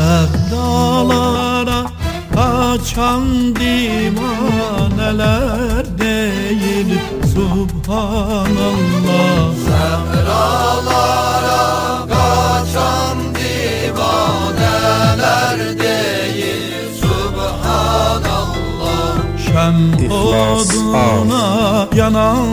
Sevdalara kaçan divaneler değil Subhanallah. Sevdalara kaçan divaneler değil Subhanallah. Şem oduna yanan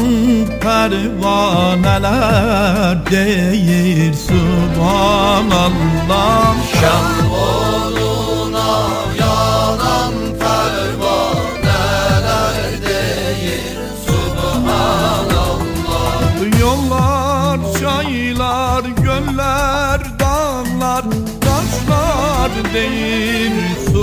pervaneler değil Subhanallah. Şem oduna yanan pervaneler değil Subhanallah. Yollar, çaylar, göller, dağlar, taşlar değil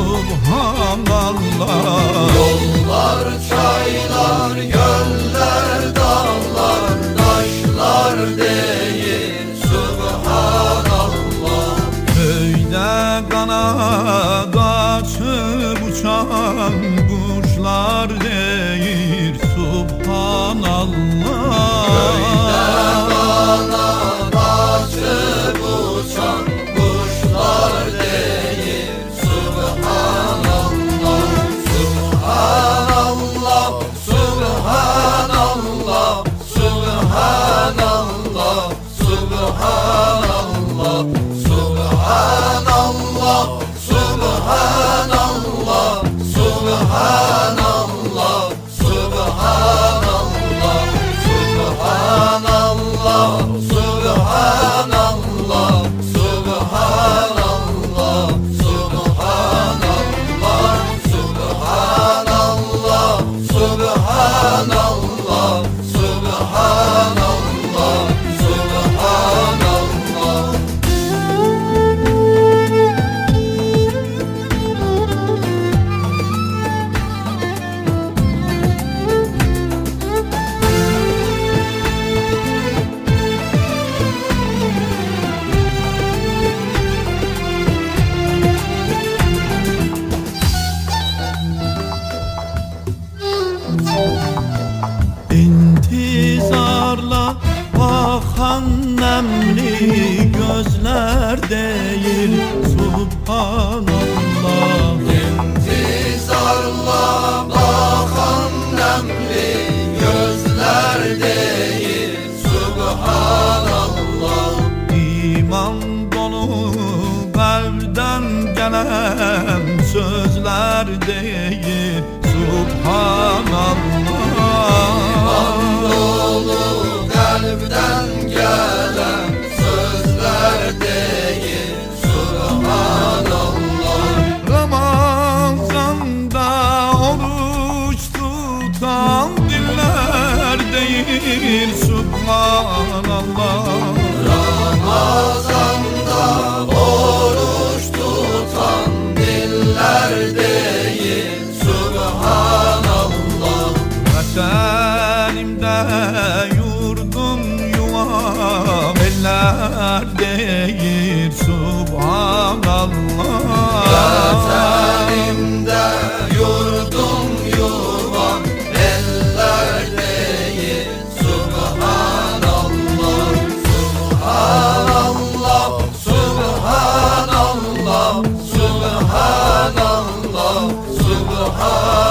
Subhanallah. Yollar, çaylar, göller, dağlar, taşlar değil Subhanallah. Köyde kanat açıp uçan kuşlar değil Subhanallah. Köyde kanat açıp uçan kuşlar değil Subhanallah. Subhanallah, Subhanallah, Subhanallah, Subhanallah, Subhanallah, Subhanallah, Subhanallah, Subhanallah, Subhanallah, Subhanallah, Subhanallah, Subhanallah, Subhanallah, Subhanallah, Subhanallah, Subhanallah. İntizarla bakan nemli gözler değil Subhanallah. İntizarla bakan nemli gözler değil Subhanallah. İman dolu kalpten gelen sözler değil Subhanallah. Dolu kalpten gelen sözler değil Subhanallah. Ramazan'da oruç tutan diller değil Subhanallah. Ramazan'da oruç tutan diller değil Subhanallah. Vatanimde yurdum yuvam eller değil Subhanallah. Vatanimde yurdum yuvam eller değil Subhanallah. Subhanallah, Subhanallah, Subhanallah, Subhanallah.